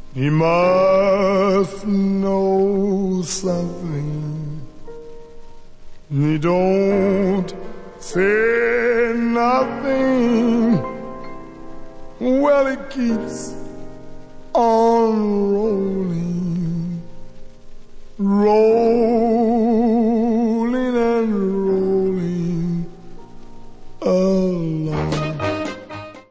He must know something. He don't say nothing. Well, it keeps on rolling, rolling.